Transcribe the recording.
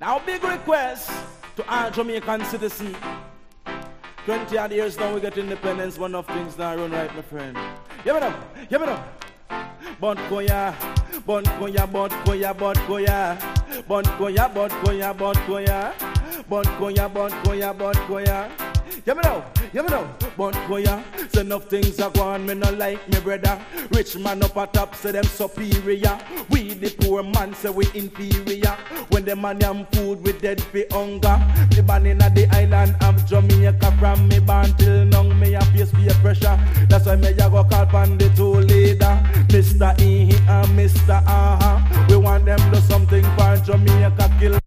Now, big request to all Jamaican citizens. 20 odd years now we get independence, one of things now run right, my friend. Give it up, give it up. Bon koya, bon koya, bon koya, bon koya. Bon koya, bon koya, bon koya. Bon koya, bon koya, bon koya. Give it up, give it up. Bon koya. Say enough things are gone, me not like me brother. Rich man up at top, say them superior. We the poor man say we inferior. When the man yam food, we dead for hunger. Me born in the island of Jamaica. From me born till now, me a face fear pressure. That's why me a go call pan the two leader, Mr. E and Mr. Aha. We want them do something for Jamaica kill.